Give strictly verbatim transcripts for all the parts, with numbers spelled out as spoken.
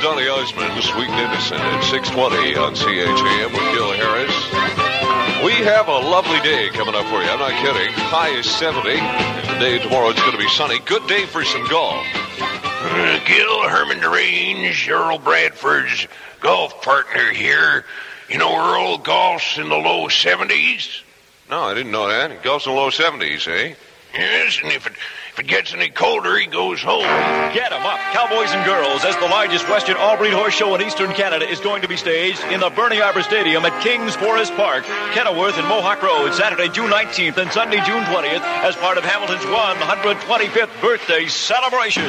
Donny Osmond, Sweet and Innocent at six twenty on C H A M with Gil Harris. We have a lovely day coming up for you. I'm not kidding. High is seventy. Today, tomorrow, it's going to be sunny. Good day for some golf. Uh, Gil, Herman DeRange, Earl Bradford's golf partner here. You know Earl golfs in the low seventies? No, I didn't know that. He golfs in the low seventies, eh? Yes, and if it... If it gets any colder, he goes home. Get 'em up, cowboys and girls, as the largest Western all-breed horse show in eastern Canada is going to be staged in the Bernie Arbor Stadium at Kings Forest Park, Kenilworth and Mohawk Road, Saturday, June nineteenth and Sunday, June twentieth, as part of Hamilton's one hundred twenty-fifth birthday celebration.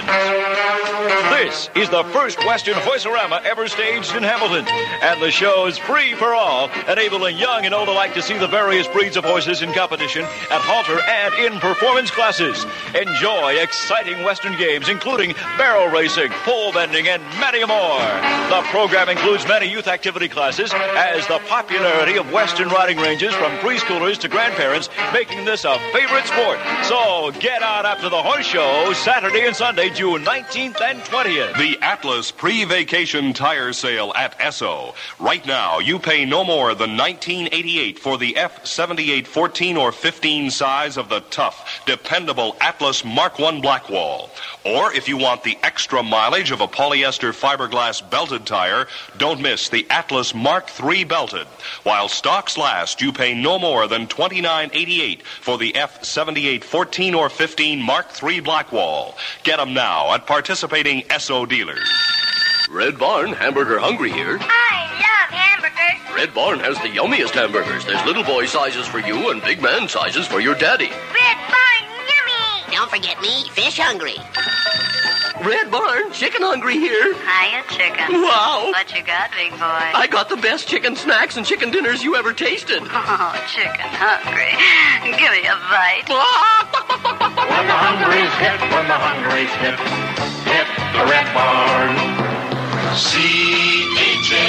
This is the first Western Horse-orama ever staged in Hamilton, and the show is free for all, enabling young and old alike to see the various breeds of horses in competition at halter and in performance classes. Enjoy exciting Western games, including barrel racing, pole bending, and many more. The program includes many youth activity classes, as the popularity of Western riding ranges from preschoolers to grandparents, making this a favorite sport. So get out after the horse show, Saturday and Sunday, June nineteenth and twentieth. The Atlas Pre-Vacation Tire Sale at Esso. Right now, you pay no more than nineteen eighty-eight for the F seventy-eight fourteen or fifteen size of the tough, dependable Atlas Mark one Blackwall. Or if you want the extra mileage of a polyester fiberglass belted tire, don't miss the Atlas Mark three Belted. While stocks last, you pay no more than twenty-nine eighty-eight for the F seventy-eight fourteen or fifteen Mark three Blackwall. Get them now at participating Esso dealers. Red Barn, hamburger hungry here. I love hamburgers. Red Barn has the yummiest hamburgers. There's little boy sizes for you and big man sizes for your daddy. Red Barn, yummy. Don't forget me, fish hungry. Red Barn, chicken hungry here. Hiya, chicken. Wow. What you got, big boy? I got the best chicken snacks and chicken dinners you ever tasted. Oh, chicken hungry. Give me a bite. When the hungry's hit, when the hungry's hit, hit the Red Barn. C H A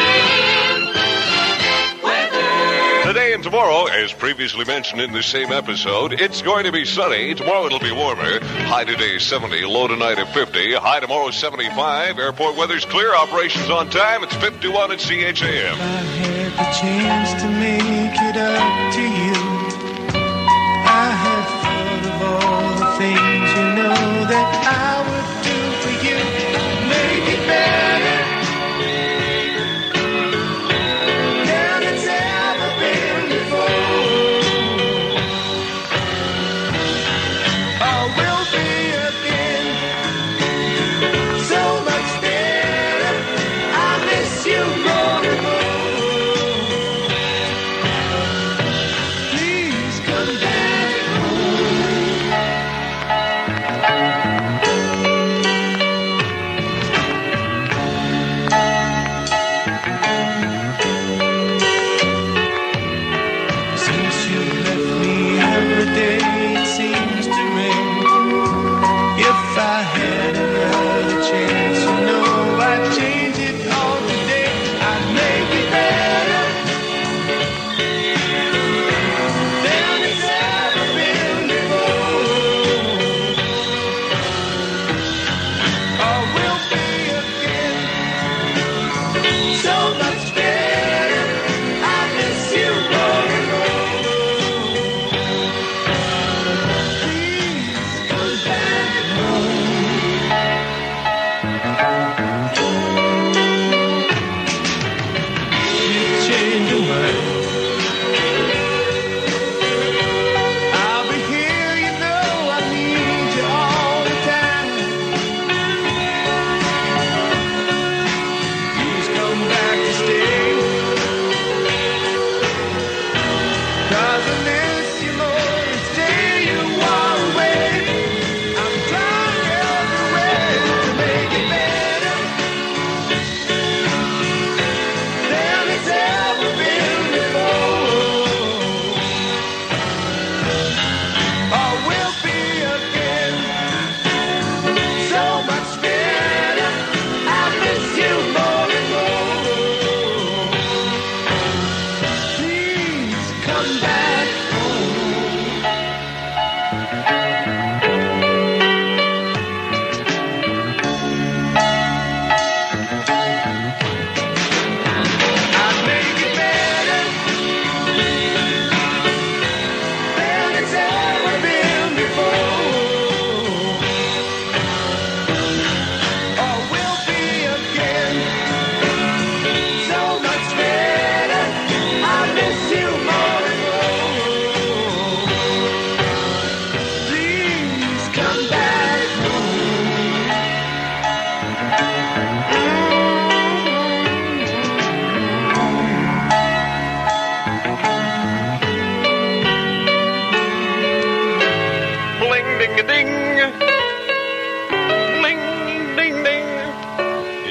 N Weather. Today and tomorrow, as previously mentioned in the same episode, it's going to be sunny. Tomorrow it'll be warmer. High today seventy, low tonight at fifty. High tomorrow seventy-five. Airport weather's clear. Operations on time. It's fifty-one at C H A M. I had the chance to make it up to you. I have thought of all the things you know that I would do for you. Make it better.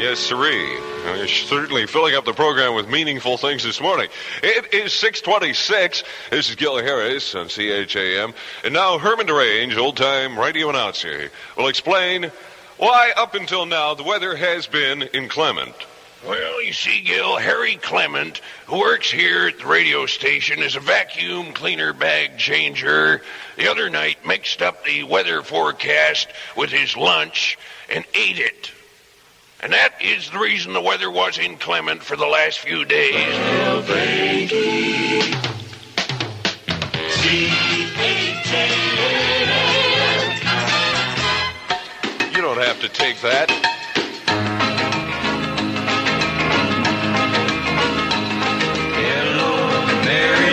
Yes, sirree. You're certainly filling up the program with meaningful things this morning. It is six twenty-six. This is Gil Harris on C H A M. And now Herman DeRange, old-time radio announcer, will explain why up until now the weather has been inclement. Well, you see, Gil, Harry Clement, who works here at the radio station as a vacuum cleaner bag changer, the other night mixed up the weather forecast with his lunch and ate it. And that is the reason the weather was inclement for the last few days. Well, Frankie, C H A M. You don't have to take that. Hello, Mary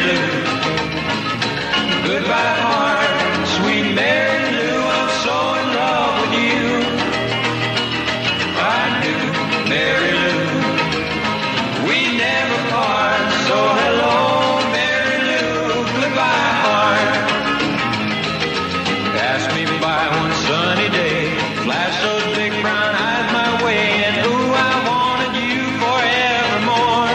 Lou. Goodbye, heart, sweet Mary Lou. I'm so in love with you. I do, Mary Lou. We never part. So hello, Mary Lou. Goodbye, heart. Pass me by one sunny day. Flash those big brown eyes my way, and ooh, I wanted you forevermore.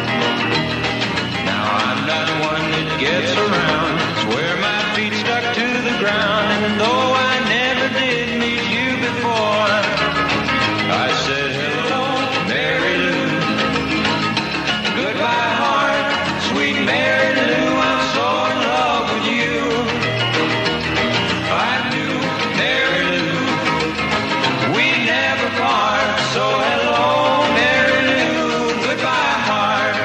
Now I'm not one that gets around. Swear my feet stuck to the ground, and though I never did meet you before, I said hello, Mary Lou. Goodbye, heart, sweet Mary Lou. I'm so in love with you. I do, Mary Lou. We never part. So hello, Mary Lou. Goodbye, heart.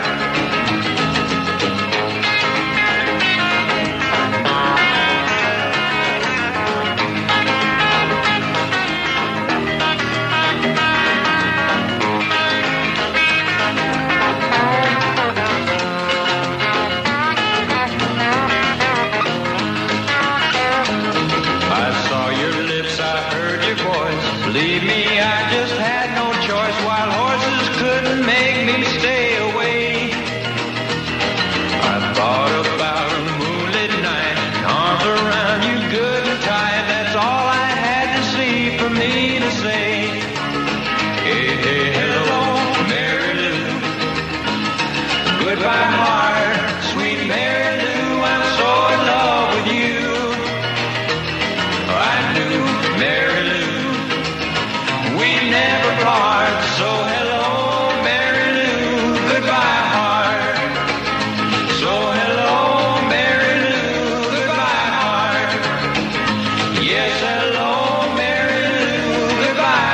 I saw your lips, I heard your voice. Believe me, I just had no choice. Wild horses couldn't make me stay away. I thought about a moonlit night, arms around you good and tight. That's all I had to see for me to say. Hey, hey, hello, Mary Lou. Goodbye, heart, sweet Mary Lou. I'm so in love with you. I do, Mary Lou. We never part. So hello, Mary Lou. Goodbye, heart. So hello, Mary Lou. Goodbye, heart. Yes, hello, Mary Lou. Goodbye,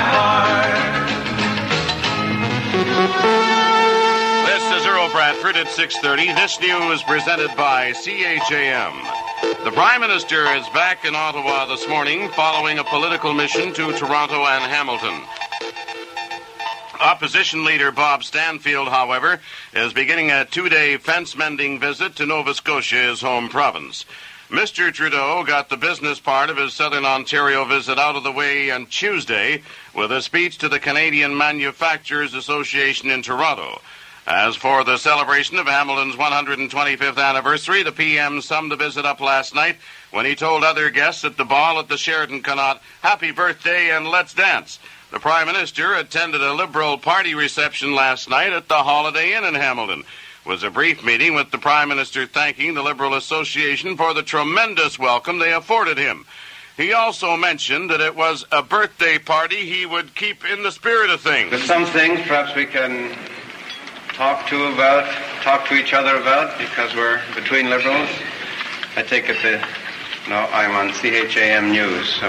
heart. This is Earl Bradford at six thirty. This news presented by C H A M. The Prime Minister is back in Ottawa this morning following a political mission to Toronto and Hamilton. Opposition leader Bob Stanfield, however, is beginning a two-day fence-mending visit to Nova Scotia, his home province. Mister Trudeau got the business part of his Southern Ontario visit out of the way on Tuesday with a speech to the Canadian Manufacturers Association in Toronto. As for the celebration of Hamilton's one hundred twenty-fifth anniversary, the P M summed the visit up last night when he told other guests at the ball at the Sheraton Connaught, "Happy birthday and let's dance." The Prime Minister attended a Liberal Party reception last night at the Holiday Inn in Hamilton. It was a brief meeting with the Prime Minister thanking the Liberal Association for the tremendous welcome they afforded him. He also mentioned that it was a birthday party he would keep in the spirit of things. There's some things perhaps we can talk to about, talk to each other about, because we're between Liberals. I take it that, no, I'm on C H A M News, so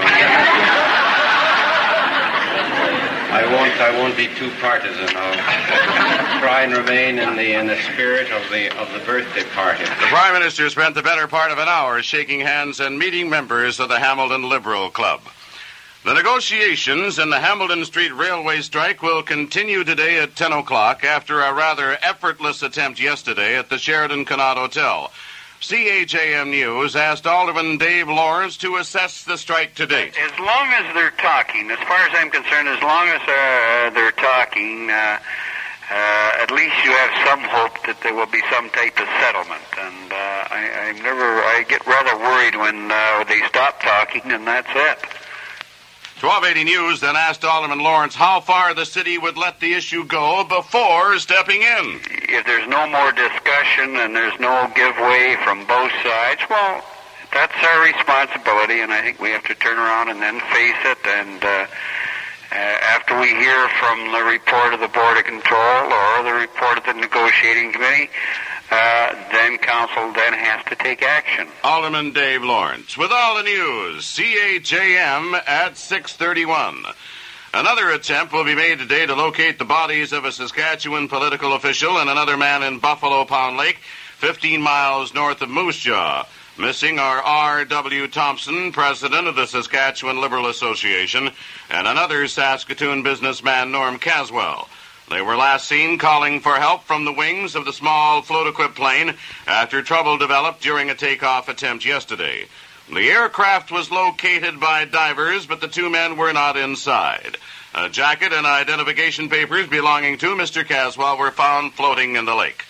I won't, I won't be too partisan. I'll try and remain in the in the spirit of the of the birthday party. The Prime Minister spent the better part of an hour shaking hands and meeting members of the Hamilton Liberal Club. The negotiations in the Hamilton Street Railway strike will continue today at ten o'clock after a rather effortless attempt yesterday at the Sheraton Connaught Hotel. C H A M News asked Alderman Dave Lawrence to assess the strike to date. As long as they're talking, as far as I'm concerned, as long as uh, they're talking, uh, uh, at least you have some hope that there will be some type of settlement. And uh, I, I'm never, I get rather worried when uh, they stop talking, and that's it. twelve eighty News then asked Alderman Lawrence how far the city would let the issue go before stepping in. If there's no more discussion and there's no give way from both sides, well, that's our responsibility, and I think we have to turn around and then face it. And uh, uh, after we hear from the report of the Board of Control or the report of the negotiating committee, uh, then council then has to take action. Alderman Dave Lawrence with all the news. C H A M at six thirty-one. Another attempt will be made today to locate the bodies of a Saskatchewan political official and another man in Buffalo Pound Lake, fifteen miles north of Moose Jaw. Missing are R W Thompson, president of the Saskatchewan Liberal Association, and another Saskatoon businessman, Norm Caswell. They were last seen calling for help from the wings of the small float-equipped plane after trouble developed during a takeoff attempt yesterday. The aircraft was located by divers, but the two men were not inside. A jacket and identification papers belonging to Mister Caswell were found floating in the lake.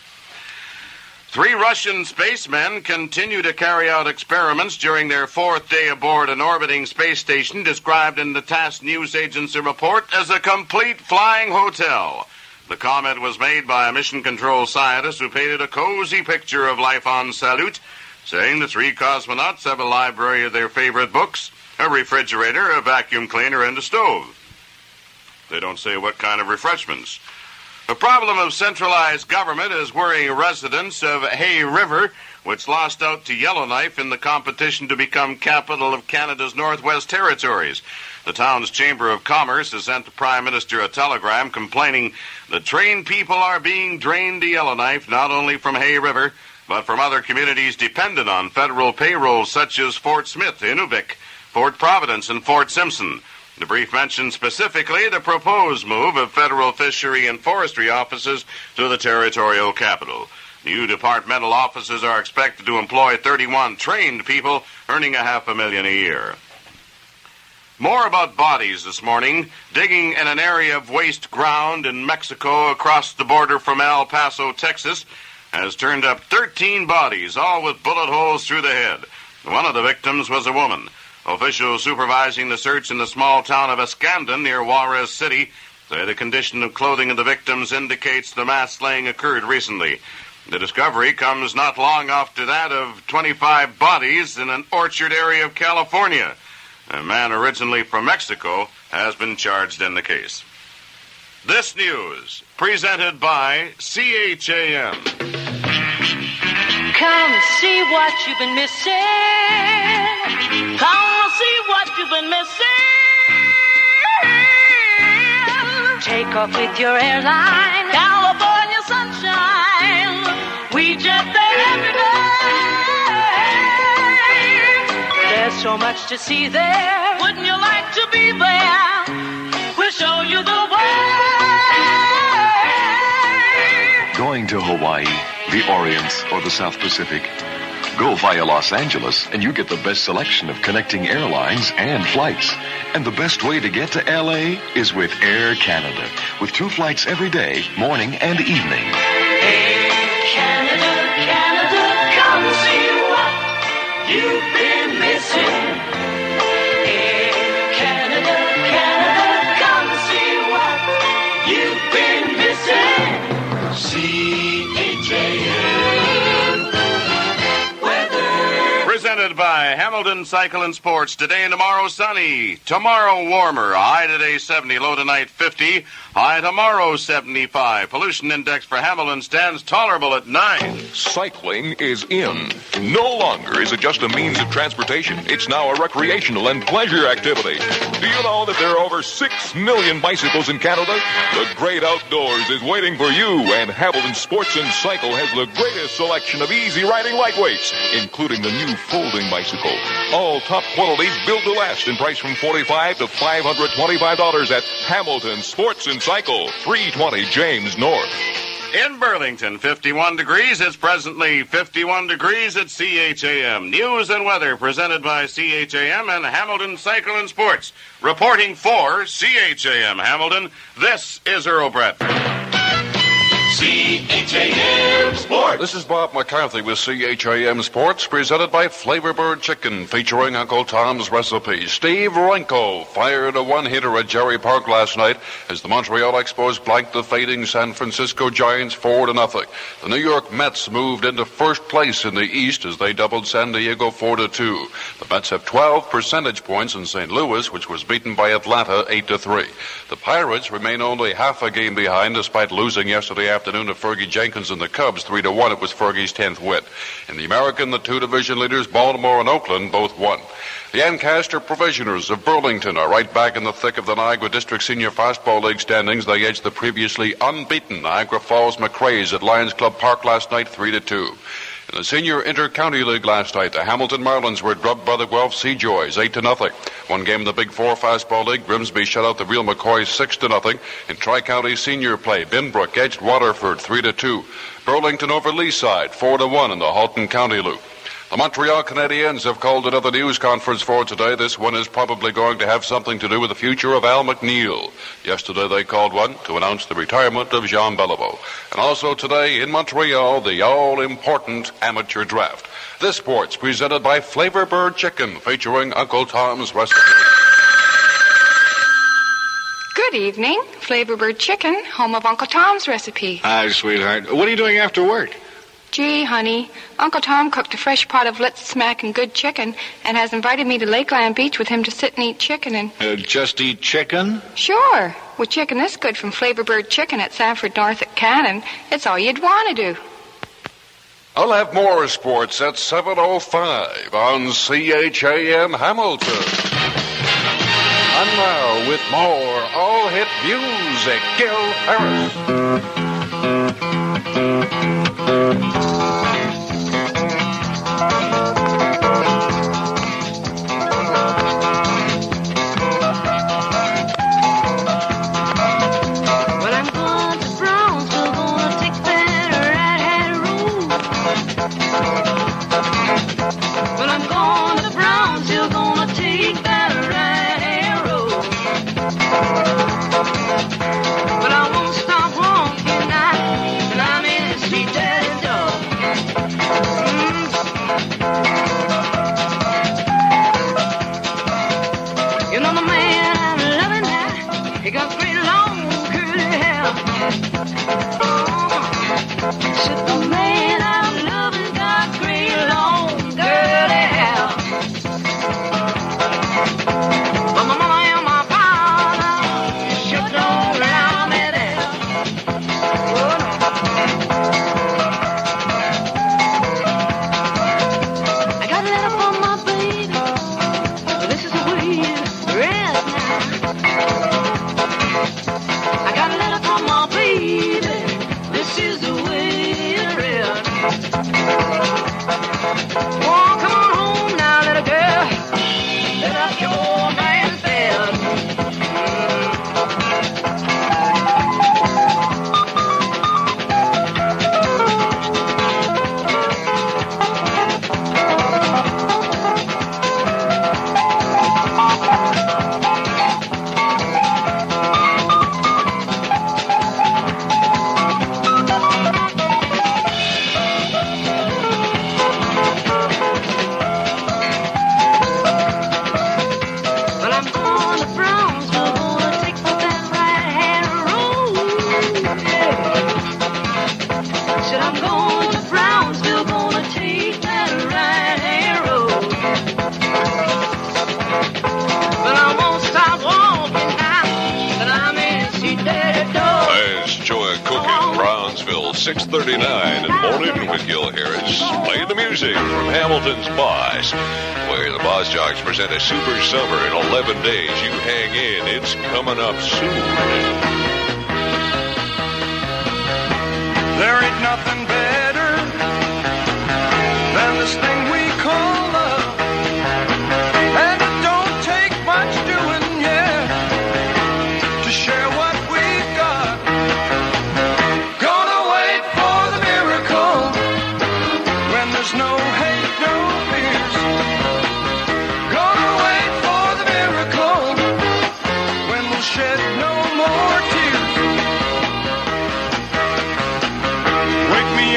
Three Russian spacemen continue to carry out experiments during their fourth day aboard an orbiting space station described in the TASS news agency report as a complete flying hotel. The comment was made by a mission control scientist who painted a cozy picture of life on Salyut, saying the three cosmonauts have a library of their favorite books, a refrigerator, a vacuum cleaner, and a stove. They don't say what kind of refreshments. The problem of centralized government is worrying residents of Hay River, which lost out to Yellowknife in the competition to become capital of Canada's Northwest Territories. The town's Chamber of Commerce has sent the Prime Minister a telegram complaining that trained people are being drained to Yellowknife not only from Hay River, but from other communities dependent on federal payrolls such as Fort Smith, Inuvik, Fort Providence, and Fort Simpson. The brief mentions specifically the proposed move of federal fishery and forestry offices to the territorial capital. New departmental offices are expected to employ thirty-one trained people, earning a half a million a year. More about bodies this morning. Digging in an area of waste ground in Mexico across the border from El Paso, Texas, has turned up thirteen bodies, all with bullet holes through the head. One of the victims was a woman. Officials supervising the search in the small town of Escandon near Juarez City say the condition of clothing of the victims indicates the mass slaying occurred recently. The discovery comes not long after that of twenty-five bodies in an orchard area of California. A man originally from Mexico has been charged in the case. This news presented by C H A M. Come see what you've been missing. Come see what you've been missing. Take off with your airline, California sunshine. We jet there every day. There's so much to see there. Wouldn't you like to be there? We'll show you the way. Going to Hawaii, the Orient, or the South Pacific? Go via Los Angeles, and you get the best selection of connecting airlines and flights. And the best way to get to L A is with Air Canada, with two flights every day, morning and evening. Air Canada, Canada, come see what you've been missing. Air Canada, Canada, come see what you've been missing. C H A M. Presented by Hamilton Cycle and Sports. Today and tomorrow sunny. Tomorrow warmer. High today seventy. Low tonight fifty. High tomorrow seventy-five. Pollution index for Hamilton stands tolerable at nine. Cycling is in. No longer is it just a means of transportation. It's now a recreational and pleasure activity. Do you know that there are over six million bicycles in Canada? The great outdoors is waiting for you, and Hamilton Sports and Cycle has the greatest selection of easy riding lightweights, including the new folding bicycle. All top quality, built to last, and priced from forty-five dollars to five hundred twenty-five dollars at Hamilton Sports and Cycle, three twenty James North. In Burlington, fifty-one degrees. It's presently fifty-one degrees at C H A M. News and weather presented by C H A M and Hamilton Cycle and Sports. Reporting for C H A M Hamilton, this is Earl Bradford. C H A M Sports. This is Bob McCarthy with C H A M Sports, presented by Flavorbird Chicken, featuring Uncle Tom's Recipe. Steve Renko fired a one-hitter at Jerry Park last night as the Montreal Expos blanked the fading San Francisco Giants four to nothing. The New York Mets moved into first place in the East as they doubled San Diego four to two. The Mets have twelve percentage points in Saint Louis, which was beaten by Atlanta eight to three. The Pirates remain only half a game behind despite losing yesterday afternoon to Fergie Jenkins and the Cubs three to one. It was Fergie's tenth win. In the American, the two division leaders, Baltimore and Oakland, both won. The Ancaster Provisioners of Burlington are right back in the thick of the Niagara District Senior Fastball League standings. They edged the previously unbeaten Niagara Falls McRae's at Lions Club Park last night three to two. In the Senior Inter-County League last night, the Hamilton Marlins were drubbed by the Guelph Seajoys eight to nothing. One game in the Big Four Fastball League, Grimsby shut out the Real McCoy six to nothing. In Tri-County Senior play, Binbrook edged Waterford three to two. Burlington over Leaside four to one in the Halton County Loop. The Montreal Canadiens have called another news conference for today. This one is probably going to have something to do with the future of Al McNeil. Yesterday they called one to announce the retirement of Jean Beliveau. And also today in Montreal, the all-important amateur draft. This sport's presented by Flavorbird Chicken, featuring Uncle Tom's Recipe. Good evening. Flavorbird Chicken, home of Uncle Tom's Recipe. Hi, sweetheart. What are you doing after work? Gee, honey, Uncle Tom cooked a fresh pot of Litz smacking good chicken and has invited me to Lakeland Beach with him to sit and eat chicken and... Uh, just eat chicken? Sure. With chicken this good from Flavorbird Chicken at Sanford North at Cannon, it's all you'd want to do. I'll have more sports at seven oh five on C H A M Hamilton. And now, with more all-hit music, Gil Harris. six thirty-nine in the morning with Gil Harris. Play the music from Hamilton's Boss, where the Boss Jocks present a super summer in eleven days. You hang in, it's coming up soon. There ain't nothing better than this thing we call love. And it don't take much doing, yeah, to share what we've got. Gonna wait for the miracle when there's no hate, no fears. Gonna wait for the miracle when we'll shed no more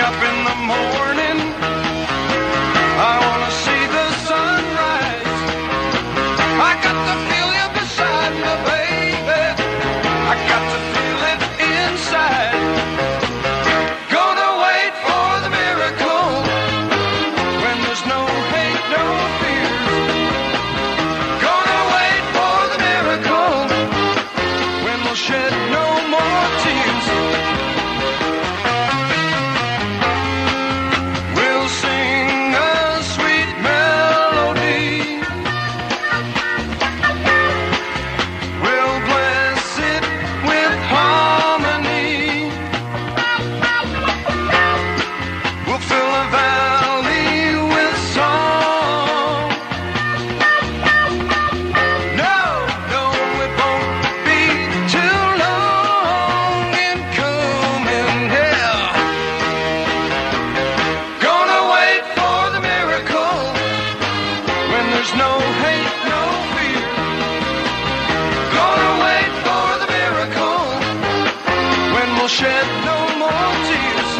up in the morning. I want to see the sunrise. I got to feel you beside me, baby. I got to feel it inside. Gonna wait for the miracle when there's no hate, no fears. Gonna wait for the miracle when we'll shed no more tears. We'll sing a sweet melody. We'll bless it with harmony. We'll fill a valley with song. No, no, it won't be too long in coming, yeah. Gonna wait for the miracle when there's no hate, no fear. Gonna wait for the miracle when we'll shed no more tears.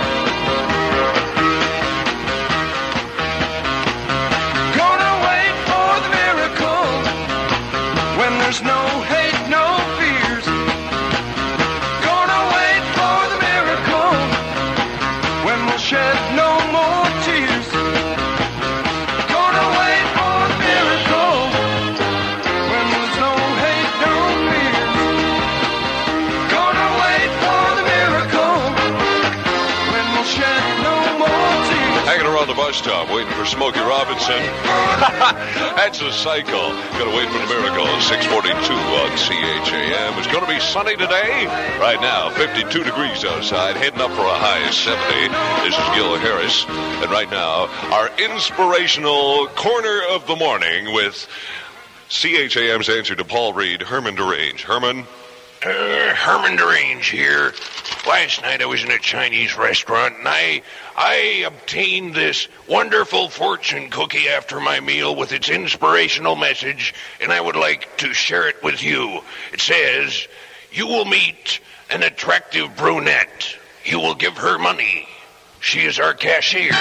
Gonna wait for the miracle when there's no hate, no fears. Gonna wait for the miracle when we'll shed no more tears. Gonna wait for the miracle when there's no hate, no fears. Gonna wait for the miracle when we'll shed no more tears. Hanging around the bus stop waiting for Smokey Robinson. That's a cycle. Gonna wait for the miracle. six forty-two on C H A M. It's gonna be sunny today. Right now, fifty-two degrees outside, heading up for a high of seventy. This is Gil Harris. And right now, our inspirational corner of the morning with C H A M's answer to Paul Reed, Herman DeRange. Herman? Uh, Herman DeRange here. Last night I was in a Chinese restaurant and I I obtained this wonderful fortune cookie after my meal with its inspirational message, and I would like to share it with you. It says, you will meet an attractive brunette. You will give her money. She is our cashier.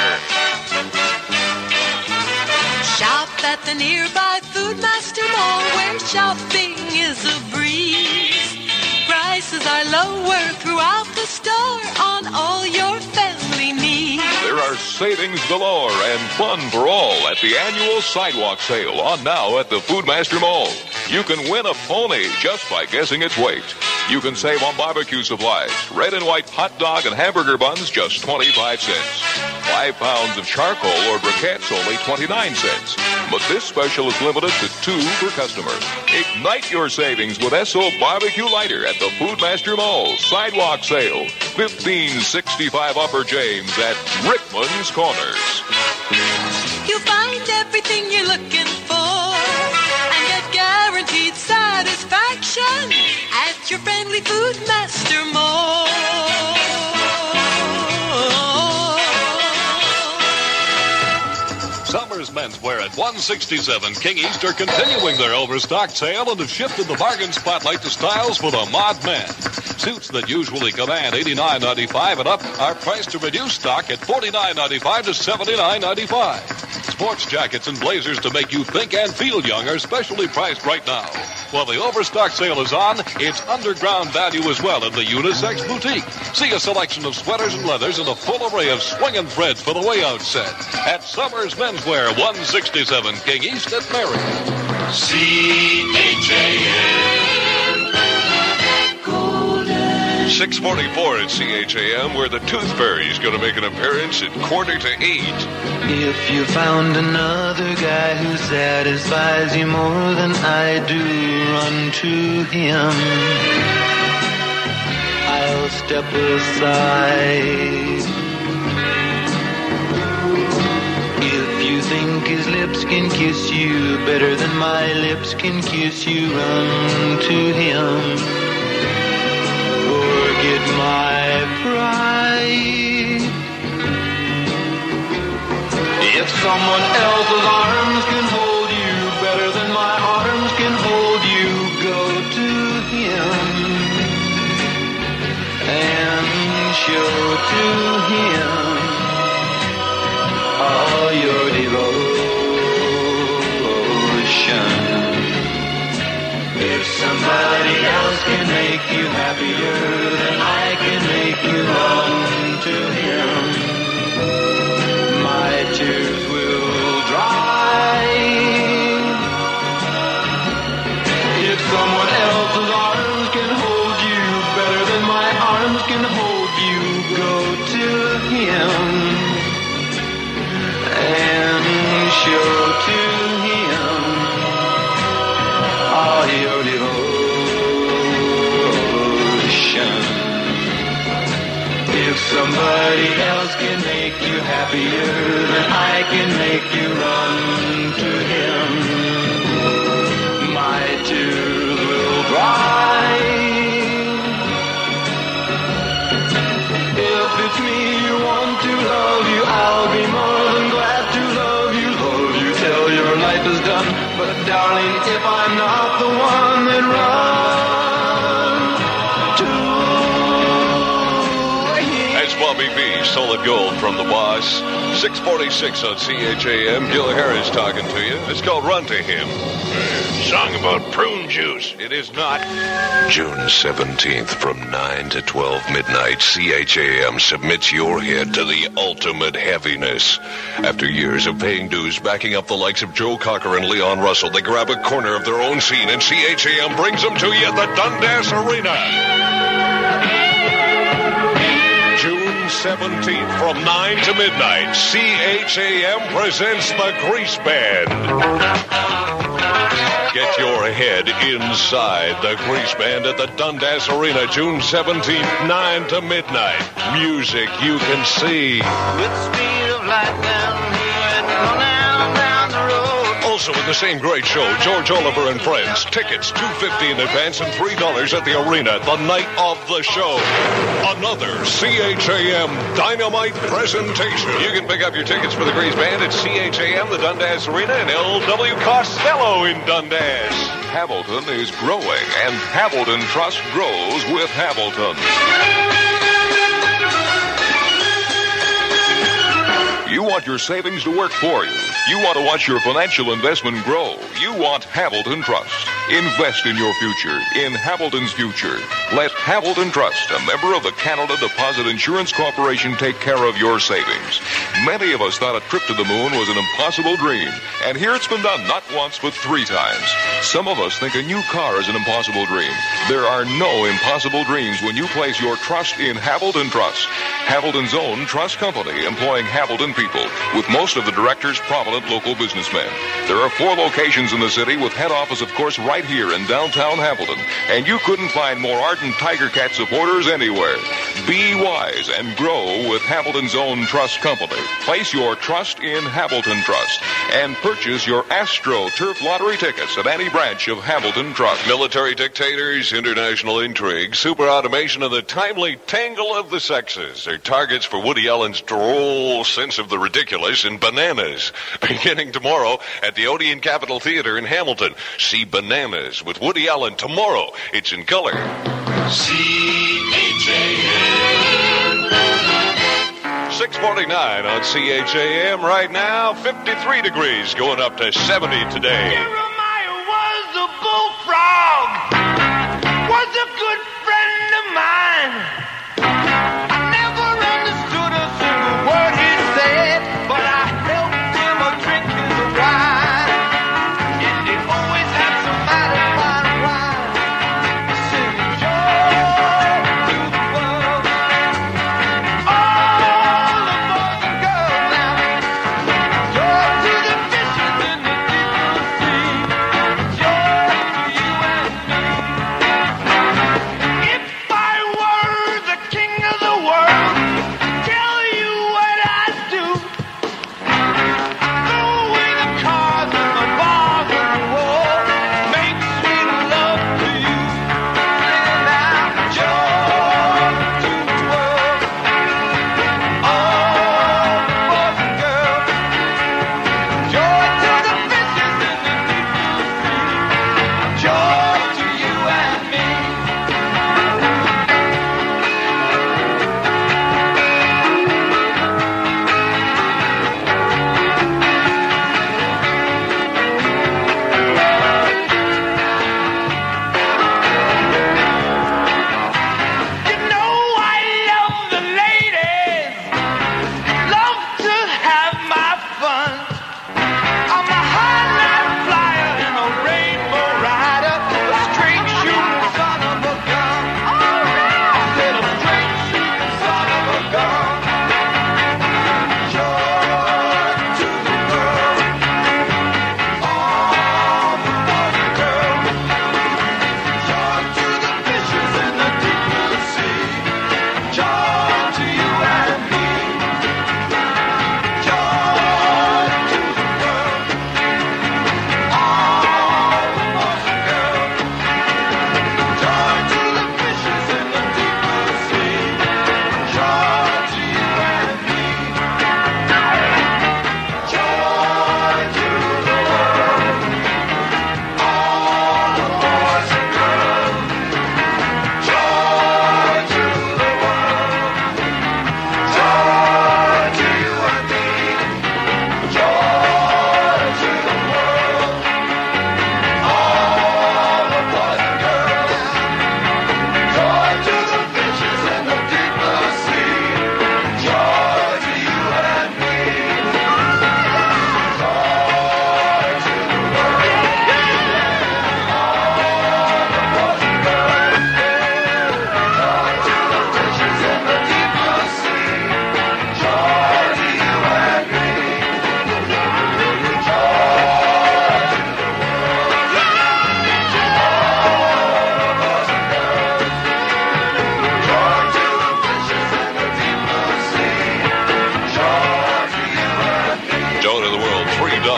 Shop at the nearby Foodmaster Mall where shopping is a breeze. Prices are lower throughout the store on all your family needs. There are savings galore and fun for all at the annual sidewalk sale on now at the Foodmaster Mall. You can win a pony just by guessing its weight. You can save on barbecue supplies. Red and white hot dog and hamburger buns, just twenty-five cents. Five pounds of charcoal or briquettes, only twenty-nine cents. But this special is limited to two per customer. Ignite your savings with S O Barbecue Lighter at the Foodmaster Mall. Sidewalk sale, fifteen sixty-five Upper James at Rickman's Corners. You'll find everything you're looking for and get guaranteed satisfaction at your friendly Foodmaster Mall. Summers Menswear at one sixty-seven King East are continuing their overstock sale and have shifted the bargain spotlight to styles for the mod man. Suits that usually command eighty-nine ninety-five and up are priced to reduce stock at forty-nine ninety-five to seventy-nine ninety-five. Sports jackets and blazers to make you think and feel young are specially priced right now. While the overstock sale is on, it's underground value as well in the Unisex Boutique. See a selection of sweaters and leathers and a full array of swinging threads for the way out set at Summers Menswear, one sixty-seven King East at Marion. C H A M. six forty-four at C H A M, where the Tooth Fairy's going to make an appearance at quarter to eight. If you found another guy who satisfies you more than I do, run to him. I'll step aside. If you think his lips can kiss you better than my lips can kiss you, run to him. Forget my pride. If someone else's arms can hold you better than my arms can hold you, go to him and show to him make you happier than I can make you run to him. My tears will dry if someone else's arms can hold you better than my arms can hold you. Go to him and show to him all your devotion. If somebody else can make you happier than I can make you run to him, my tears will dry. If it's me you want to love you, I'll be more than glad to love you, love you till your life is done. But darling, if I'm not the one, then run to him. That's Bobby B, Solid Gold from the Boss. six forty-six on C H A M. Gil Harris talking to you. It's called Run to Him. Song about prune juice. It is not. June seventeenth from nine to twelve midnight, C H A M submits your hit to the ultimate heaviness. After years of paying dues, backing up the likes of Joe Cocker and Leon Russell, they grab a corner of their own scene, and C H A M brings them to you at the Dundas Arena. June seventeenth from nine to midnight, C H A M presents the Grease Band. Get your head inside the Grease Band at the Dundas Arena, June seventeenth, nine to midnight. Music you can see. With the speed of light down here and run down, down the road. Also in the same great show, George Oliver and Friends. Tickets two dollars and fifty cents in advance and three dollars at the arena the night of the show. Another C H A M Dynamite presentation. You can pick up your tickets for the Grease Band at C H A M, the Dundas Arena, and L W Costello in Dundas. Hamilton is growing, and Hamilton Trust grows with Hamilton. You want your savings to work for you. You want to watch your financial investment grow. You want Hamilton Trust. Invest in your future, in Hamilton's future. Let Hamilton Trust, a member of the Canada Deposit Insurance Corporation, take care of your savings. Many of us thought a trip to the moon was an impossible dream, and here it's been done not once but three times. Some of us think a new car is an impossible dream. There are no impossible dreams when you place your trust in Hamilton Trust, Hamilton's own trust company, employing Hamilton people, with most of the directors prominent local businessmen. There are four locations in the city, with head office, of course, right here in downtown Hamilton, and you couldn't find more ardent Tiger Cat supporters anywhere. Be wise and grow with Hamilton's own trust company. Place your trust in Hamilton Trust and purchase your Astro Turf Lottery tickets at any branch of Hamilton Trust. Military dictators, international intrigue, super automation, and the timely tangle of the sexes are targets for Woody Allen's droll sense of the ridiculous in Bananas, beginning tomorrow at the Odeon Capitol Theater in Hamilton. See Bananas with Woody Allen tomorrow. It's in color. C H A M. six forty-nine on C H A M right now. fifty-three degrees, going up to seventy today. Jeremiah was a bullfrog, was a good friend of mine. I never understood a single word he said, but I helped him a drink his wine. And he always had some mighty fine wine. Singing joy to the world. All the boys and girls now. Joy to the fishes in the deep blue sea. Joy to you and me.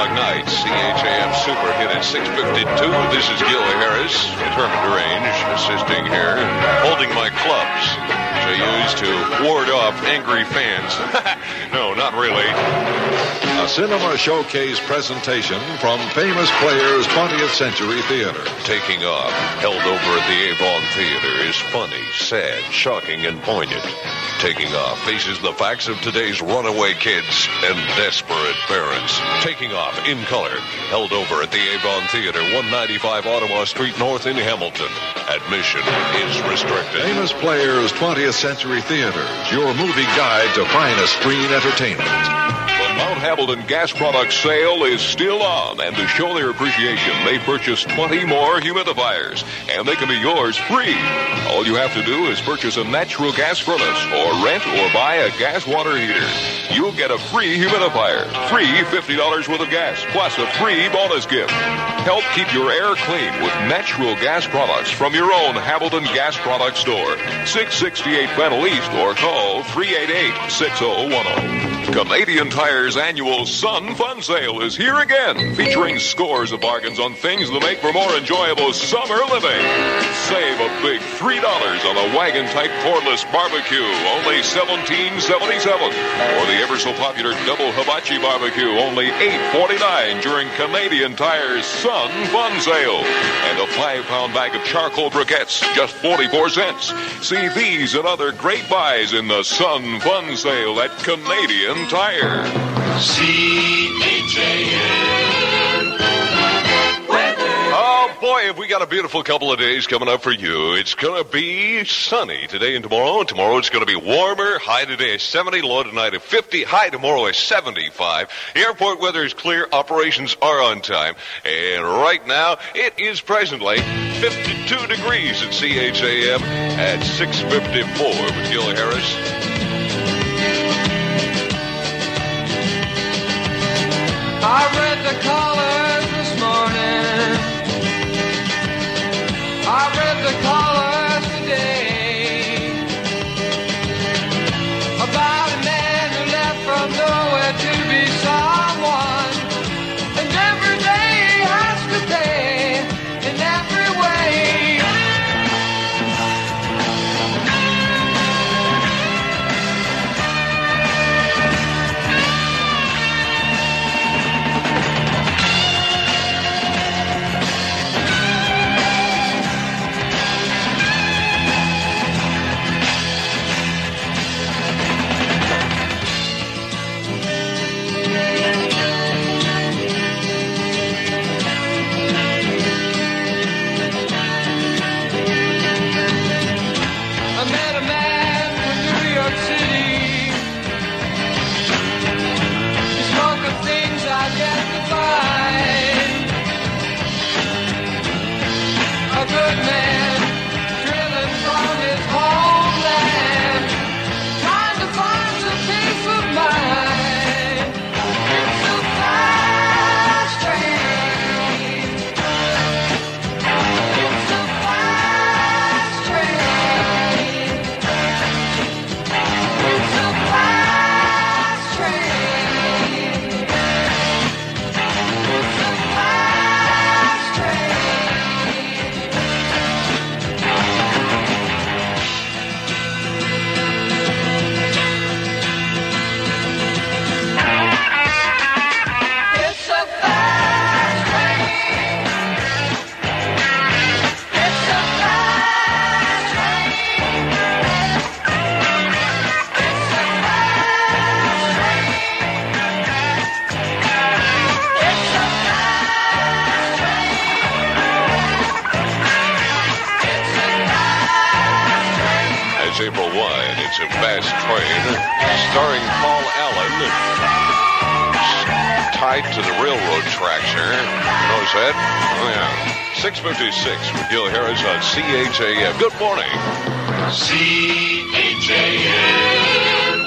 Dog Night, C H A M Super hit at six fifty-two. This is Gil Harris, determined to range, assisting here, holding my clubs, which I use to ward off angry fans. No, not really. A cinema showcase presentation from Famous Players twentieth Century Theater. Taking Off, held over at the Avon Theater, is funny, sad, shocking, and poignant. Taking Off faces the facts of today's runaway kids and desperate parents. Taking Off in color, held over at the Avon Theater, one ninety-five Ottawa Street North in Hamilton. Admission is restricted. Famous Players twentieth Century Theater, your movie guide to finest screen entertainment. The Mount Hamilton Gas Products sale is still on, and to show their appreciation, they purchased twenty more humidifiers, and they can be yours free. All you have to do is purchase a natural gas furnace, or rent or buy a gas water heater. You'll get a free humidifier, free fifty dollars worth of gas, plus a free bonus gift. Help keep your air clean with natural gas products from your own Hamilton Gas Products store. six sixty-eight Fennel East, or call three eight eight, six oh one oh. Canadian Tire's annual Sun Fun Sale is here again, featuring scores of bargains on things that make for more enjoyable summer living. Save a big three dollars on a wagon-type cordless barbecue, only seventeen seventy-seven. Or the ever-so-popular double hibachi barbecue, only eight forty-nine during Canadian Tire's Sun Fun Sale. And a five-pound bag of charcoal briquettes, just forty-four cents. See these and other great buys in the Sun Fun Sale at Canadian Tire. C H A M. Oh, boy, have we got a beautiful couple of days coming up for you. It's going to be sunny today and tomorrow. Tomorrow it's going to be warmer. High today is seventy, low tonight at fifty. High tomorrow is seventy-five. Airport weather is clear. Operations are on time. And right now, it is presently fifty-two degrees at C H A M at six fifty-four with Gil Harris. I read the callers this morning. I read the callers today about a man who left from nowhere to be someone, and every day he has to pay in every way. A good man, driven from his homeland, trying to find some peace of mind. It's a fast train. It's a fast train. It's a fast train. It's a fast train. April Wine. It's a fast train starring Paul Allen, tied to the railroad tracks here. Notice that? Oh, yeah. six fifty-six with Gil Harris on C H A M. Good morning. C H A M.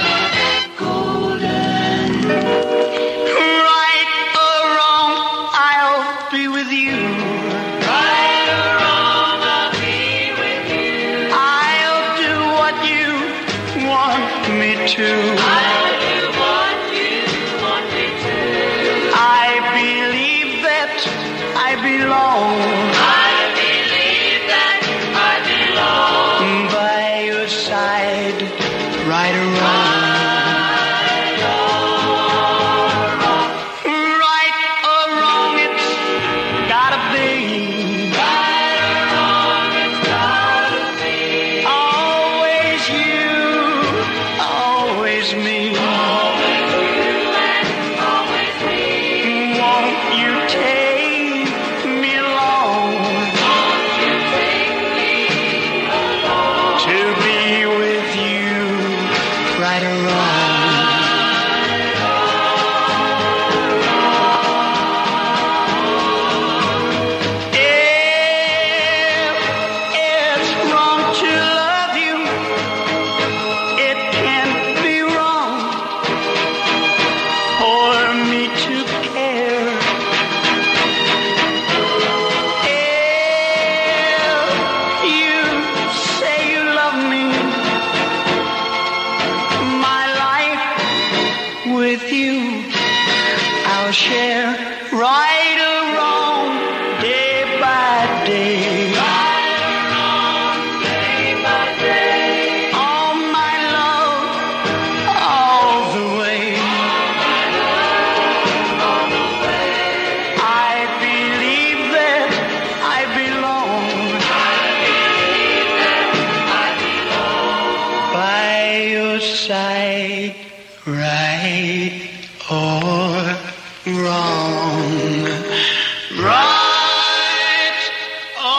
Golden. Right or wrong, I'll be with you. Right or wrong, I'll be with you. I'll do what you want me to. I'll do what you want me to. I right or wrong. Share right or wrong, day by day. Right or wrong, day by day. All my love, all the way. All my love, all the way. I believe that I belong. I believe that I belong by your side, right or wrong, right or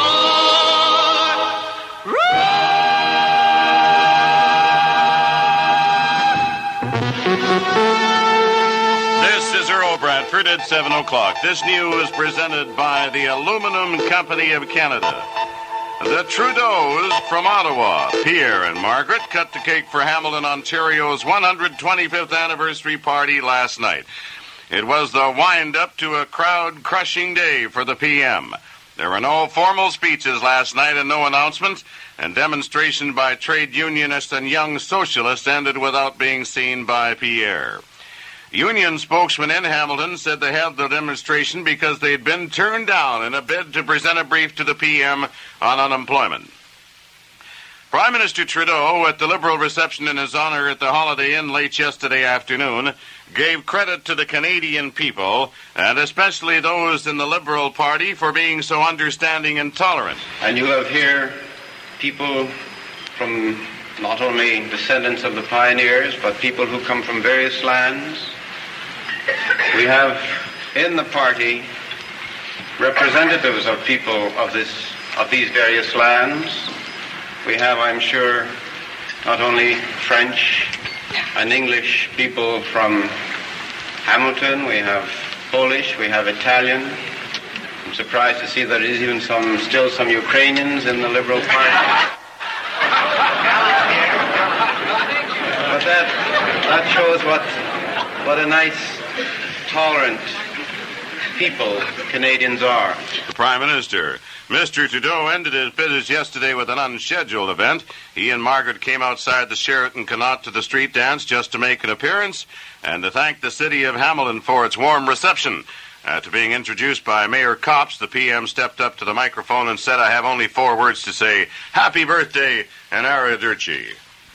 wrong. This is Earl Bradford at seven o'clock. This news is presented by the Aluminum Company of Canada. The Trudeaus from Ottawa, Pierre and Margaret, cut the cake for Hamilton, Ontario's one hundred twenty-fifth anniversary party last night. It was the wind-up to a crowd-crushing day for the P M. There were no formal speeches last night and no announcements, and demonstration by trade unionists and young socialists ended without being seen by Pierre. Union spokesman in Hamilton said they held the demonstration because they'd been turned down in a bid to present a brief to the P M on unemployment. Prime Minister Trudeau, at the Liberal reception in his honor at the Holiday Inn late yesterday afternoon, gave credit to the Canadian people, and especially those in the Liberal Party, for being so understanding and tolerant. And you have here people from not only descendants of the pioneers, but people who come from various lands. We have in the party representatives of people of this of these various lands. We have, I'm sure, not only French and English people from Hamilton, we have Polish, we have Italian. I'm surprised to see that there is even some, still some Ukrainians in the Liberal Party. But that, that shows what, what a nice, tolerant people Canadians are. The Prime Minister. Mister Trudeau ended his visits yesterday with an unscheduled event. He and Margaret came outside the Sheraton Connaught to the street dance just to make an appearance and to thank the city of Hamilton for its warm reception. After being introduced by Mayor Copps, the P M stepped up to the microphone and said, "I have only four words to say. Happy birthday and arrivederci."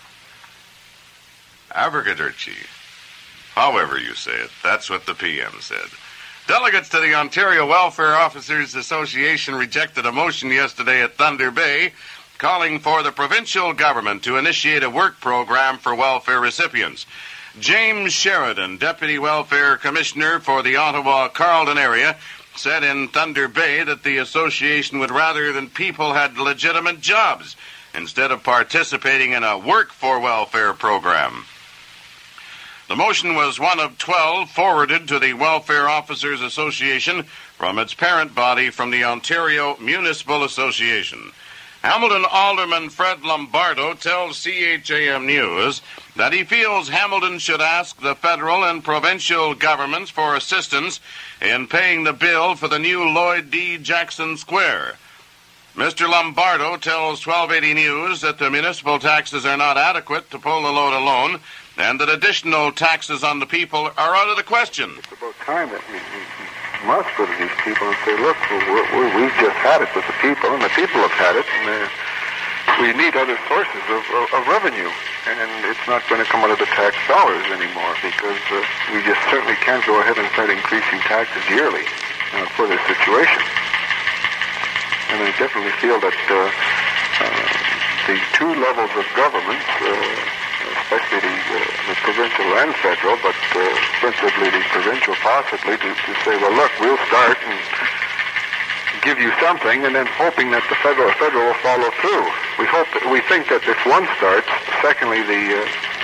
Arrivederci. However you say it, that's what the P M said. Delegates to the Ontario Welfare Officers Association rejected a motion yesterday at Thunder Bay calling for the provincial government to initiate a work program for welfare recipients. James Sheridan, Deputy Welfare Commissioner for the Ottawa-Carleton area, said in Thunder Bay that the association would rather than people had legitimate jobs instead of participating in a work for welfare program. The motion was one of twelve forwarded to the Welfare Officers Association from its parent body from the Ontario Municipal Association. Hamilton Alderman Fred Lombardo tells C H A M News that he feels Hamilton should ask the federal and provincial governments for assistance in paying the bill for the new Lloyd D. Jackson Square. Mister Lombardo tells twelve eighty News that the municipal taxes are not adequate to pull the load alone, and that additional taxes on the people are out of the question. It's about time that we, we must go to these people and say, look, we're, we're, we've just had it with the people, and the people have had it, and uh, we need other sources of, of, of revenue. And it's not going to come out of the tax dollars anymore, because uh, we just certainly can't go ahead and start increasing taxes yearly uh, for this situation. And I definitely feel that uh, uh, the two levels of government, uh, especially the, uh, the provincial and federal, but uh, principally the provincial possibly, to, to say, well, look, we'll start and give you something, and then hoping that the federal federal will follow through. We hope that, we think that if one starts, secondly, the uh,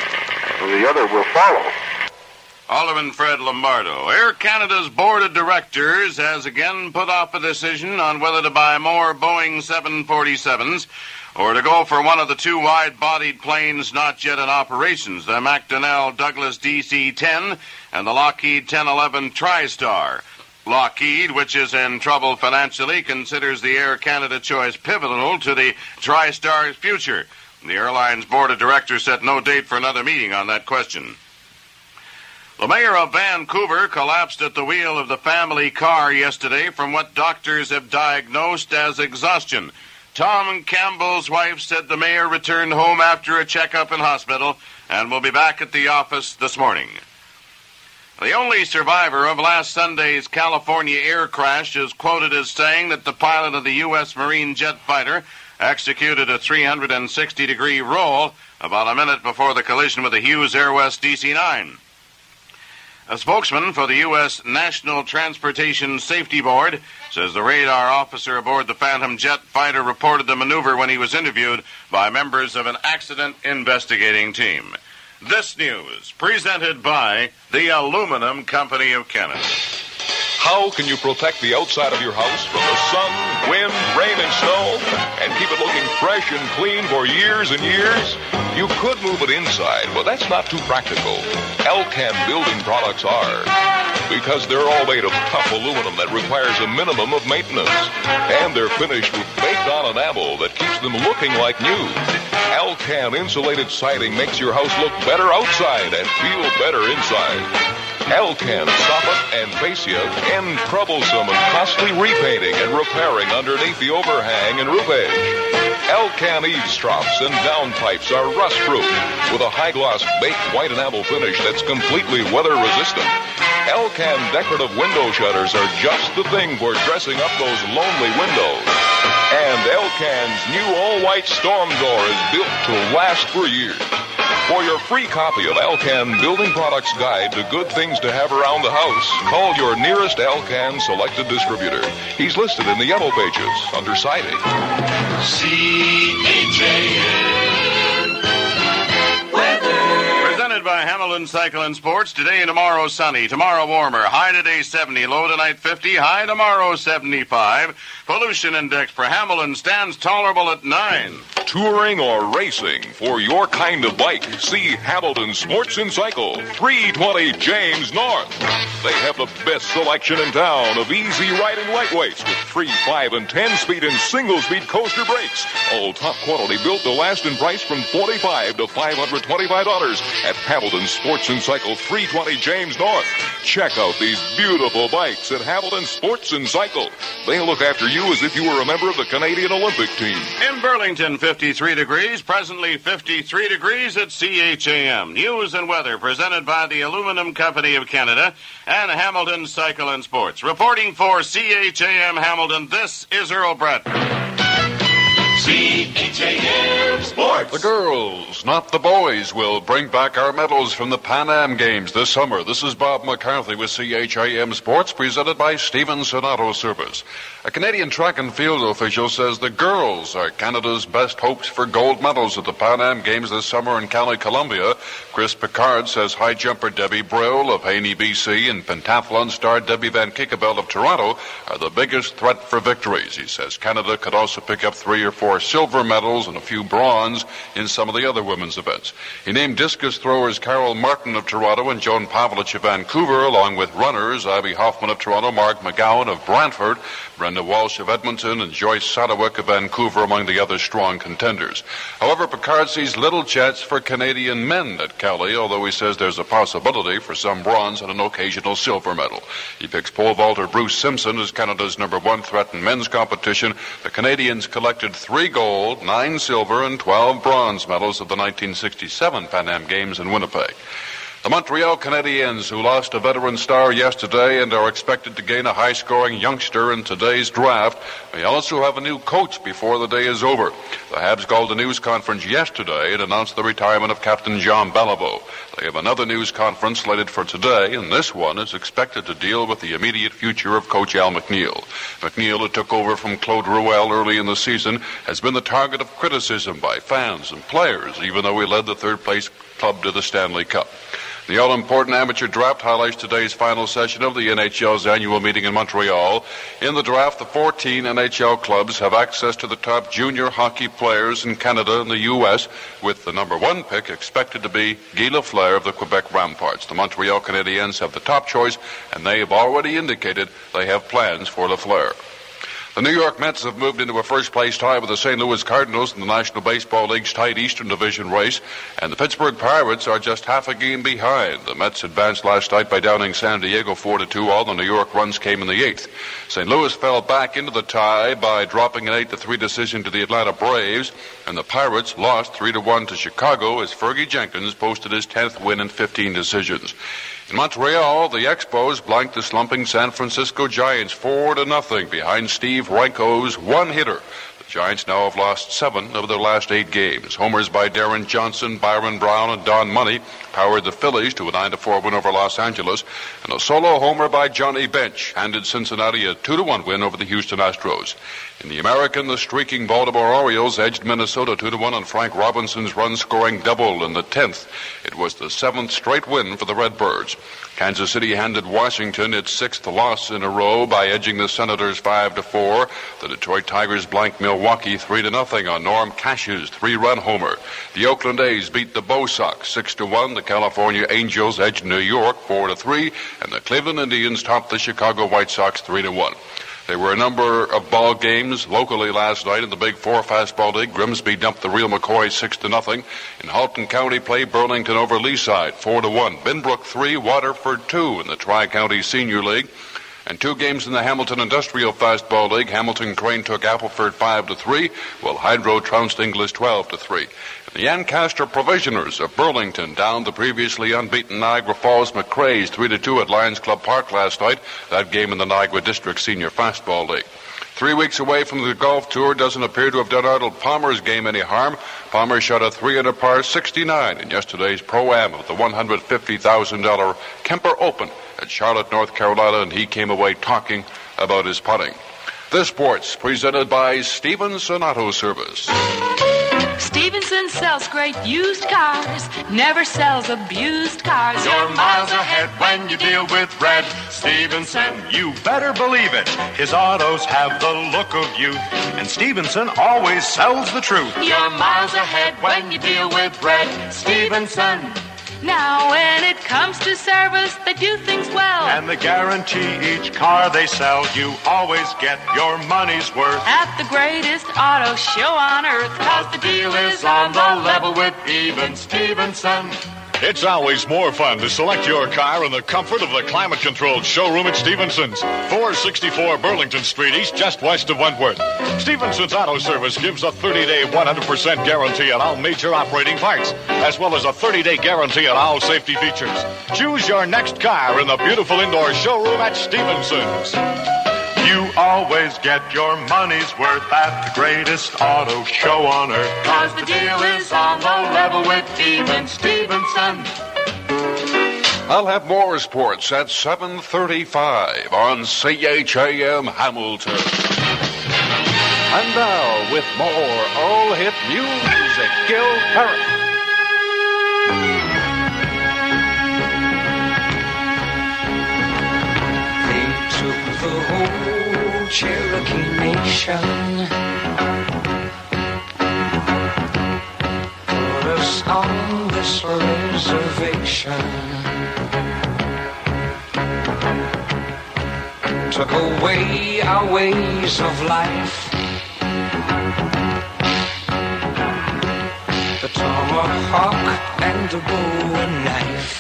uh, the other will follow. Alderman Fred Lombardo. Air Canada's board of directors has again put off a decision on whether to buy more Boeing seven forty-sevens or to go for one of the two wide-bodied planes not yet in operations, the McDonnell Douglas D C ten and the Lockheed ten eleven TriStar. Lockheed, which is in trouble financially, considers the Air Canada choice pivotal to the TriStar's future. The airline's board of directors set no date for another meeting on that question. The mayor of Vancouver collapsed at the wheel of the family car yesterday from what doctors have diagnosed as exhaustion. Tom Campbell's wife said the mayor returned home after a checkup in hospital and will be back at the office this morning. The only survivor of last Sunday's California air crash is quoted as saying that the pilot of the U S Marine jet fighter executed a three hundred sixty degree roll about a minute before the collision with the Hughes Air West D C nine. A spokesman for the U S National Transportation Safety Board says the radar officer aboard the Phantom jet fighter reported the maneuver when he was interviewed by members of an accident investigating team. This news presented by the Aluminum Company of Canada. How can you protect the outside of your house from the sun, wind, rain, and snow and keep it looking fresh and clean for years and years? You could move it inside, but that's not too practical. Elcan building products are, because they're all made of tough aluminum that requires a minimum of maintenance. And they're finished with baked-on enamel that keeps them looking like new. Elcan insulated siding makes your house look better outside and feel better inside. Elcan soffit and fascia end troublesome and costly repainting and repairing underneath the overhang and roof edge. Elcan eavesdrops and downpipes are rust-proof with a high-gloss baked white enamel finish that's completely weather-resistant. Elcan decorative window shutters are just the thing for dressing up those lonely windows. And Elcan's new all-white storm door is built to last for years. For your free copy of Elcan Building Products Guide to Good Things to Have Around the House, call your nearest Elcan selected distributor. He's listed in the yellow pages under siding. C H A N Weather. Presented by Hamilton Cycle and Sports. Today and tomorrow sunny. Tomorrow warmer. High today seventy. Low tonight fifty. High tomorrow seventy-five. Pollution index for Hamilton stands tolerable at nine. Touring or racing for your kind of bike, see Hamilton Sports and Cycle, three twenty James North. They have the best selection in town of easy riding lightweights with three, five, and ten-speed and single-speed coaster brakes. All top quality built to last in price from forty-five dollars to five hundred twenty-five dollars at Hamilton Sports and Cycle, three twenty James North. Check out these beautiful bikes at Hamilton Sports and Cycle. They'll look after you as if you were a member of the Canadian Olympic team. In Burlington, fifty-three degrees, presently fifty-three degrees at C H A M. News and weather presented by the Aluminum Company of Canada and Hamilton Cycle and Sports. Reporting for C H A M Hamilton, this is Earl Bradford. C H A M Sports. The girls, not the boys, will bring back our medals from the Pan Am Games this summer. This is Bob McCarthy with C H A M Sports, presented by Stevenson Auto Service. A Canadian track and field official says the girls are Canada's best hopes for gold medals at the Pan Am Games this summer in County Columbia. Chris Picard says high jumper Debbie Brill of Haney, B C, and pentathlon star Debbie Van Kiekebelt of Toronto are the biggest threat for victories. He says Canada could also pick up three or four silver medals and a few bronze in some of the other women's events. He named discus throwers Carol Martin of Toronto and Joan Pavlich of Vancouver, along with runners Abby Hoffman of Toronto, Mark McGowan of Brantford, Brenda Walsh of Edmonton, and Joyce Sadowik of Vancouver among the other strong contenders. However, Picard sees little chance for Canadian men at Cali, although he says there's a possibility for some bronze and an occasional silver medal. He picks pole vaulter Bruce Simpson as Canada's number one threat in men's competition. The Canadians collected three gold, nine silver, and twelve bronze medals at the nineteen sixty-seven Pan Am Games in Winnipeg. The Montreal Canadiens, who lost a veteran star yesterday and are expected to gain a high-scoring youngster in today's draft, may also have a new coach before the day is over. The Habs called a news conference yesterday and announced the retirement of Captain Jean Beliveau. They have another news conference slated for today, and this one is expected to deal with the immediate future of Coach Al McNeil. McNeil, who took over from Claude Ruel early in the season, has been the target of criticism by fans and players, even though he led the third-place club to the Stanley Cup. The all-important amateur draft highlights today's final session of the N H L's annual meeting in Montreal. In the draft, the fourteen N H L clubs have access to the top junior hockey players in Canada and the U S, with the number one pick expected to be Guy Lafleur of the Quebec Ramparts. The Montreal Canadiens have the top choice, and they have already indicated they have plans for Lafleur. The New York Mets have moved into a first-place tie with the Saint Louis Cardinals in the National Baseball League's tight Eastern Division race, and the Pittsburgh Pirates are just half a game behind. The Mets advanced last night by downing San Diego four to two. All the New York runs came in the eighth. Saint Louis fell back into the tie by dropping an eight to three decision to the Atlanta Braves, and the Pirates lost three to one to Chicago as Fergie Jenkins posted his tenth win in fifteen decisions. In Montreal, the Expos blanked the slumping San Francisco Giants four to nothing behind Steve Renko's one-hitter. The Giants now have lost seven of their last eight games. Homers by Darren Johnson, Byron Brown, and Don Money powered the Phillies to a nine to four win over Los Angeles, and a solo homer by Johnny Bench handed Cincinnati a two to one win over the Houston Astros. In the American, the streaking Baltimore Orioles edged Minnesota two to one on Frank Robinson's run-scoring double in the tenth. It was the seventh straight win for the Redbirds. Kansas City handed Washington its sixth loss in a row by edging the Senators five to four. The Detroit Tigers blanked Milwaukee three to nothing on Norm Cash's three-run homer. The Oakland A's beat the Bo Sox six to one. The California Angels edged New York four to three, and the Cleveland Indians topped the Chicago White Sox three to one. There were a number of ball games locally last night in the Big Four Fastball League. Grimsby dumped the Real McCoy six to nothing. In Halton County, played Burlington over Leaside four to one. Binbrook three, Waterford two in the Tri-County Senior League. And two games in the Hamilton Industrial Fastball League. Hamilton Crane took Appleford five to three, while Hydro trounced Inglis twelve to three. The Ancaster Provisioners of Burlington downed the previously unbeaten Niagara Falls McCrae's three to two at Lions Club Park last night. That game in the Niagara District Senior Fastball League. Three weeks away from the golf tour doesn't appear to have done Arnold Palmer's game any harm. Palmer shot a three under par sixty-nine in yesterday's Pro-Am of the one hundred fifty thousand dollars Kemper Open at Charlotte, North Carolina, and he came away talking about his putting. This Sports presented by Stevenson Auto Service. Stevenson sells great used cars, never sells abused cars. You're miles ahead when you deal with Red Stevenson. You better believe it. His autos have the look of youth, and Stevenson always sells the truth. You're miles ahead when you deal with Red Stevenson. Now when it comes to service, they do things well. And they guarantee each car they sell, you always get your money's worth. At the greatest auto show on earth, cause the deal is on the level with even Stevenson. It's always more fun to select your car in the comfort of the climate-controlled showroom at Stevenson's, four sixty-four Burlington Street East, just west of Wentworth. Stevenson's Auto Service gives a thirty-day, one hundred percent guarantee on all major operating parts, as well as a thirty-day guarantee on all safety features. Choose your next car in the beautiful indoor showroom at Stevenson's. You always get your money's worth at the greatest auto show on earth. Cause the deal is on the level with even Stevenson. I'll have more sports at seven thirty-five on C H A M Hamilton. And now, with more all-hit music, Gil Parrott. The whole Cherokee Nation, put us on this reservation, took away our ways of life, the tomahawk and the bow and knife.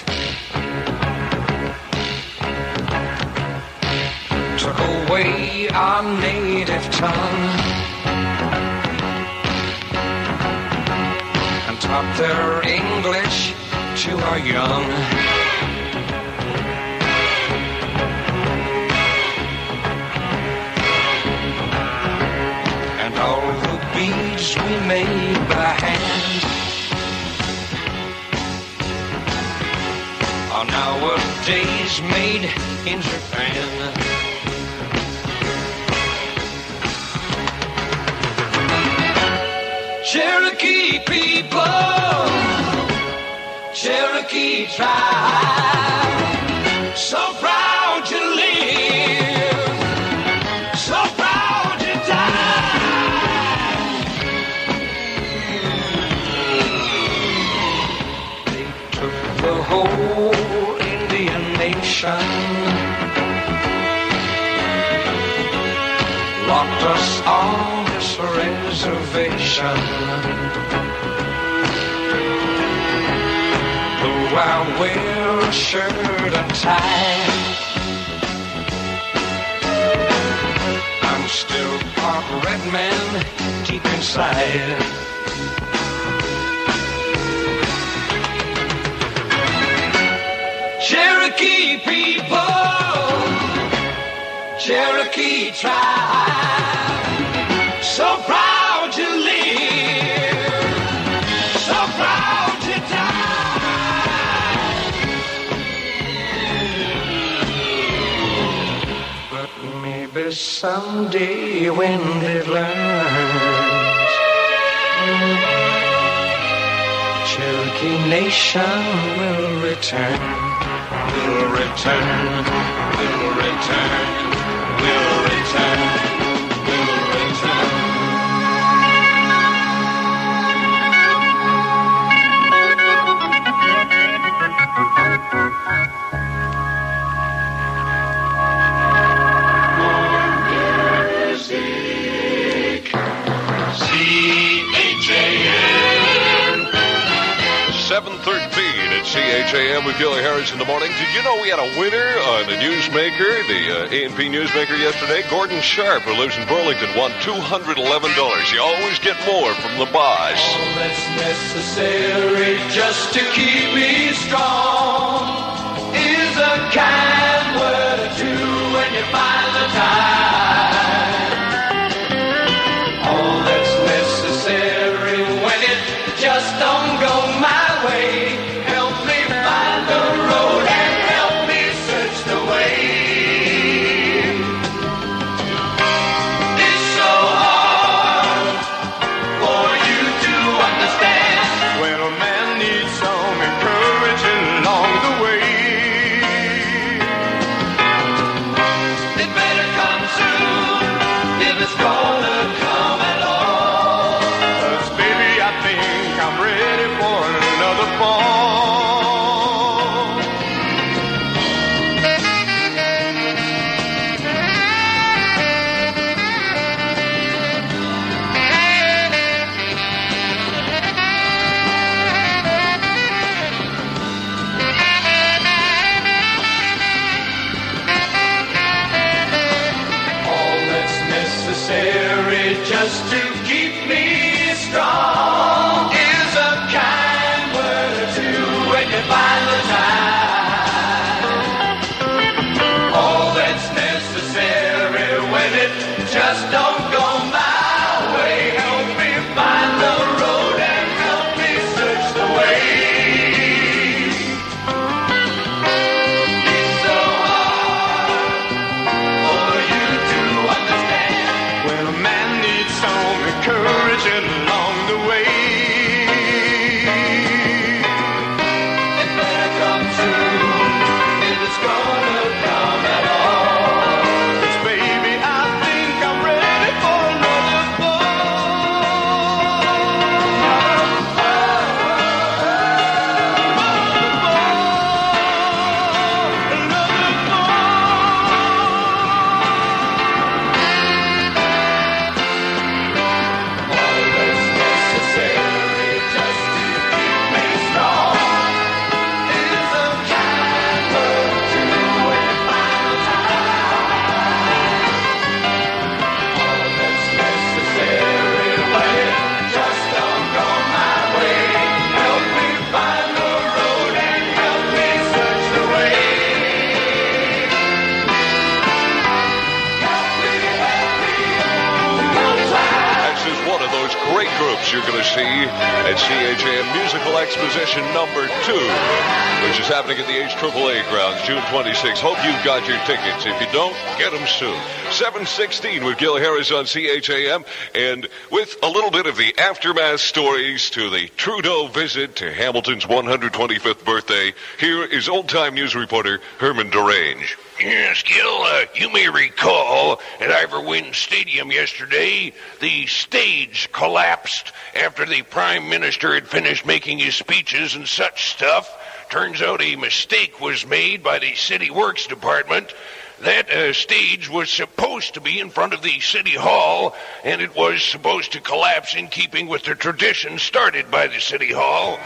Took away our native tongue and taught their English that you are young. And all the beads we made by hand are nowadays made in Japan. Cherokee people, Cherokee tribe, so proud to live, so proud to die. They took the whole Indian nation, locked us on this reservation. Though I wear a shirt and tie, I'm still part red man deep inside. Cherokee people, Cherokee tribe, so proud to live, so proud to die. But maybe someday when they learn, Cherokee Nation will return, will return, will return, will return, will return. C H A M seven thirteen at C H A M with Gilly Harris in the morning. Did you know we had a winner on the Newsmaker, the uh, A and P Newsmaker yesterday? Gordon Sharp, who lives in Burlington, won two hundred eleven dollars. You always get more from the boss. All that's necessary just to keep me strong is a kind word or two when you find the time. All that's necessary when it just don't go my way. Help me find the road and help me search the way. It's so hard for you to understand. Well, a man needs some encouragement along the way. It better come soon if it's gonna come at all. 'Cause baby, I think I'm ready for another fall. All that's necessary just to keep me strong is a kind word or two Musical Exposition number two, which is happening at the H triple A grounds June twenty-sixth. Hope you've got your tickets. If you don't, get them soon. seven sixteen with Gil Harris on C H A M, and with a little bit of the aftermath stories to the Trudeau visit to Hamilton's one hundred twenty-fifth birthday, here is old-time news reporter Herman Derange. Yes, Gil, uh, you may recall at Ivor Wynne Stadium yesterday, the stage collapsed after the Prime Minister had finished making his speeches and such stuff. Turns out a mistake was made by the City Works Department. That uh, stage was supposed to be in front of the City Hall, and it was supposed to collapse in keeping with the tradition started by the City Hall.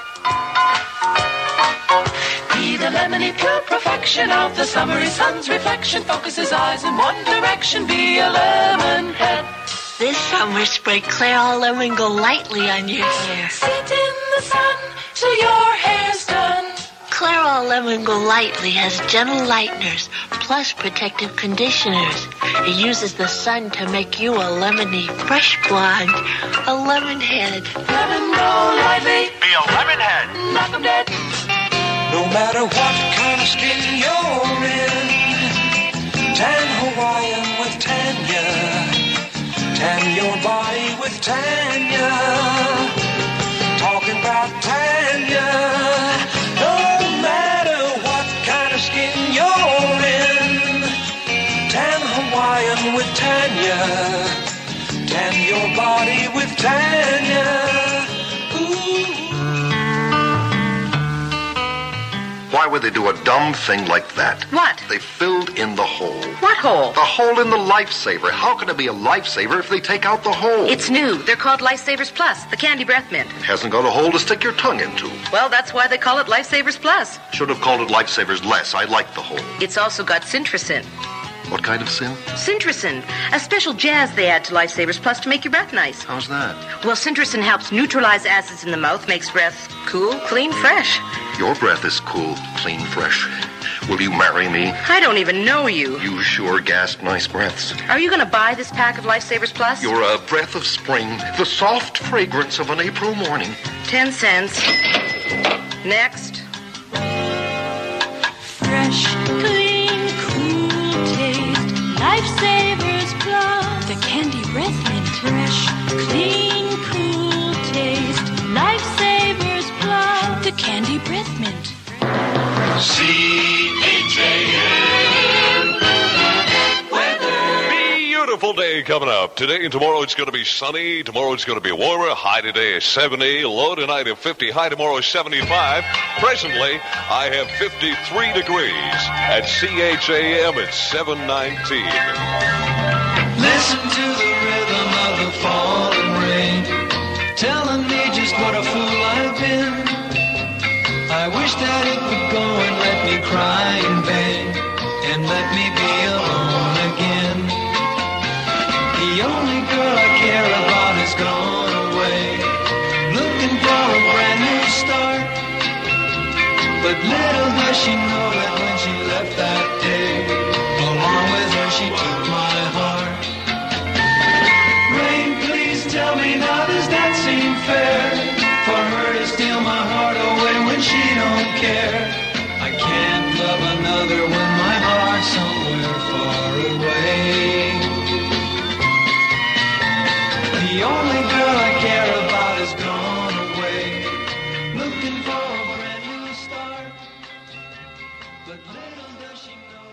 Be the lemony pure perfection of the summery sun's reflection. Focus his eyes in one direction. Be a lemon head. This summer, spray Clairol Lemon Go lightly on your hair. Sit in the sun till your hair's done. Clairol Lemon Go lightly has gentle lighteners plus protective conditioners. It uses the sun to make you a lemony, fresh blonde, a lemon head. Lemon Go lightly. Be a lemon head. Knock 'em dead. No matter what kind of skin you're in, tan Hawaiian with Tanya. Tan your body with Tanya. Talking about Tanya. No matter what kind of skin you're in, tan Hawaiian with Tanya. Tan your body with Tanya. Why would they do a dumb thing like that? What? They filled in the hole. What hole? The hole in the Lifesaver. How can it be a Lifesaver if they take out the hole? It's new. They're called Lifesavers Plus, the candy breath mint. It hasn't got a hole to stick your tongue into. Well, that's why they call it Lifesavers Plus. Should have called it Lifesavers Less. I like the hole. It's also got Sintracin. What kind of sin? Sintracin, a special jazz they add to Lifesavers Plus to make your breath nice. How's that? Well, Sintracin helps neutralize acids in the mouth, makes breath cool, clean, fresh. Your breath is cool, clean, fresh. Will you marry me? I don't even know you. You sure gasp nice breaths. Are you going to buy this pack of Lifesavers Plus? You're a breath of spring, the soft fragrance of an April morning. Ten cents. Next. Fresh, clean, cool taste. Lifesavers Plus. The candy breath mint. Fresh, clean, cool taste. Lifesavers Plus. The candy breath mint. C H A M weather. Beautiful day coming up. Today and tomorrow it's going to be sunny. Tomorrow it's going to be warmer. High today is seventy. Low tonight of fifty. High tomorrow is seventy-five. Presently, I have fifty-three degrees. At C H A M, it's seven nineteen. Listen to the rhythm of the falling rain, telling me just what a fool I've been. I wish that it would go and let me cry in vain, and let me be alone again. The only girl I care about has gone away, looking for a brand new start. But little does she know that when she left that day, along with her she took my heart. Rain, please tell me now, does that seem fair? For her to steal my heart away when she don't care. I can't love another when my heart's somewhere.